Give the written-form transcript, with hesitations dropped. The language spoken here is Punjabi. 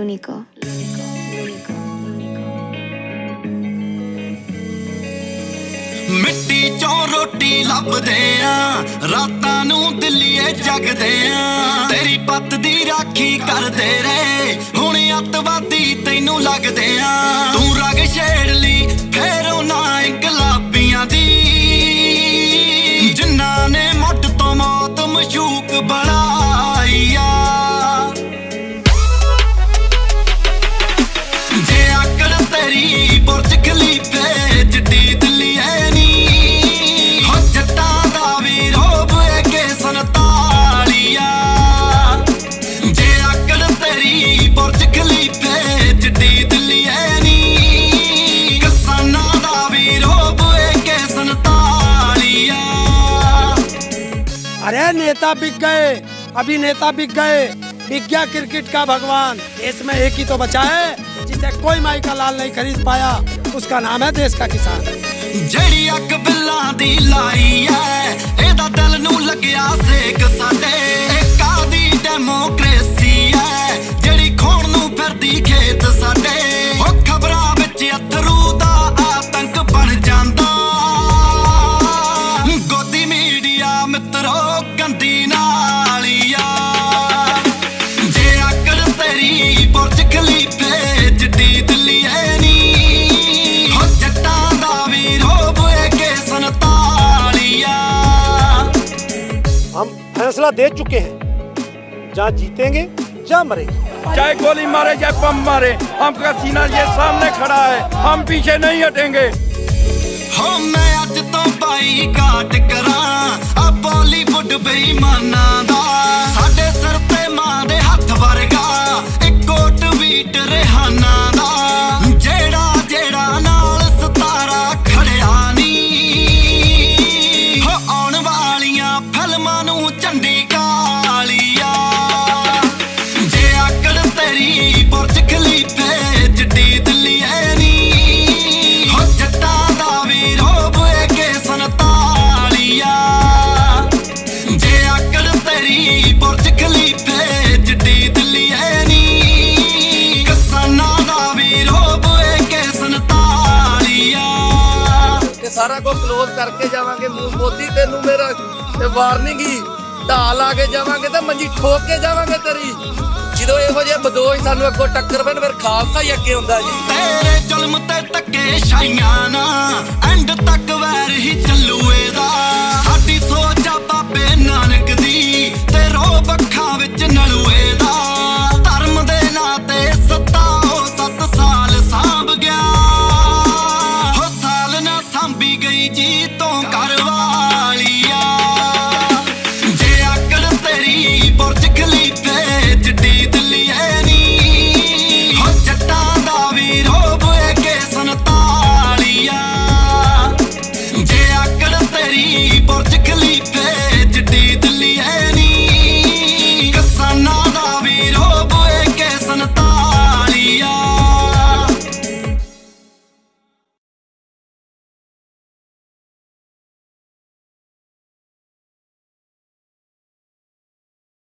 l'unico. ਮਿੱਟੀ ਚੋਂ ਰੋਟੀ ਲੱਭਦੇ ਆ ਰਾਤਾਂ ਨੂੰ ਦਿੱਲੀਏ ਜਗਦੇ ਆ ਤੇਰੀ ਪੱਤ ਦੀ ਰਾਖੀ ਕਰਦੇ ਰਹੇ ਹੁਣ ਅੱਤਵਾਦੀ ਤੈਨੂੰ ਲੱਗਦੇ ਆ ਤੂੰ ਰਗ ਛੇੜ ਲਈ ਫੇਰੋ ਨਾ ਇਨਕਲਾਬੀਆਂ ਦੀ ਜਿਨ੍ਹਾਂ ਨੇ ਮੁੱਢ ਤੋਂ ਮੌਤ ਮਸ਼ੂਕ ਬਣਾਈ ਆ ਜੇ ਆਕੜ ਤੇਰੀ ਬੁਰਜ ਖਲੀਫੇ ਜਿੱਡੀ ਦਿੱਲੀ ਐ ਨੀ ਹੋ ਜੱਟਾਂ ਦਾ ਵੀ ਰੋਬ ਕੇ ਸੰਤਾਲੀਆ ਜੇ ਆਕੜ ਤੇਰੀ ਬੁਰਜ ਖਲੀਫੇ ਜਿੱਡੀ ਦਿੱਲੀ ਐ ਨੀ ਕਿਸਾਨਾਂ ਦਾ ਵੀ ਰੋਬ ਕੇ ਸੰਤਾਲੀਆ अरे नेता बिक गए, अभिनेता बिक गए, बिक गया क्रिकेट का भगवान। देश में एक ही तो बचा है जिसे कोई माई का लाल नहीं खरीद पाया, उसका नाम है देश का किसान। ਜਿਹੜੀ ਅੱਗ ਬਿੱਲਾਂ ਦੀ ਲਾਈ ਐ ਇਹਦਾ ਦਿਲ ਨੂੰ ਲੱਗਿਆ ਸੇਕ ਸਾਡੇ ਏਕਾ ਦੀ ਡੈਮੋਕ੍ਰੇਸੀ ਐ ਜਿਹੜੀ ਖੋਣ ਨੂੰ ਫਿਰਦੀ ਖੇਤ ਸਾਡੇ ਉਹ ਖਬਰਾਂ ਵਿੱਚ ਅਥਰੂ ਦਾ ਆਤੰਕ ਬਣ ਜਾਂਦਾ ਗੋਦੀ ਮੀਡੀਆ ਮਿੱਤਰੋ ਗੰਦੀ ਨਾਲੀਆ ਜੇ ਆਕੜ ਤੇਰੀ ਬੁਰਜ ਖਲੀਫੇ ਜਿੱਡੀ ਦਿੱਲੀ ਐ ਨੀ ਹੋ ਜੱਟਾਂ ਦਾ ਵੀ ਰੋਬ ਕੇ ਸੰਤਾਲੀਆ हम फैसला दे चुके हैं, जहाँ जीतेंगे जहाँ मरेंगे। चाहे गोली मारे चाहे बम मारे, हमका सीना ये सामने खड़ा है, हम पीछे नहीं हटेंगे। हो मैं अज तो बाईकाट करा आ बॉलीवुड बेईमाना दा साडे सिर ते मां दे हत्थ वर्गा इक्को ट्वीट रिहाना दा जेड़ा जेड़ा नाल सतारा खड़िया नी हो आउण वालियां फिल्मां नूं झंडी कालिया जे आकड़ तेरी बुरज खलीफे जिड्डी दिल्ली ऐ नी हो जट्टां दा भी रोब के संतालिया जे आकड़ तेरी बुरज खलीफे जिड्डी दिल्ली ऐ नी किसानां दा भी रोब के संतालिया ਕਿ ਸਾਰਾ ਕੁਝ ਕਲੋਜ਼ ਕਰਕੇ ਜਾਵਾਂਗੇ ਮੋਦੀ ਤੈਨੂੰ ਮੇਰਾ ਵਾਰਨਿੰਗ ਹੀ ਢਾਹ ਲਾ ਕੇ ਜਾਵਾਂਗੇ ਤੇ ਮੰਜੀ ਠੋਕ ਕੇ ਜਾਵਾਂਗੇ ਤੇਰੀ ਜਦੋਂ ਇਹੋ ਜਿਹੇ ਬਦੋਸ਼ ਸਾਨੂੰ ਅੱਗੋਂ ਟੱਕਰ ਪੈਣ ਫਿਰ ਖਾਲਸਾ ਹੀ ਅੱਗੇ ਹੁੰਦਾ ਜੀ ਤੇਰੇ ਜ਼ੁਲਮ ਤੇ ਧੱਕੇ ਸ਼ਾਈਆਂ ਨਾ ਐਂਡ ਤੱਕ ਵੈਰ ਹੀ ਚੱਲੂ ਇਹਦਾ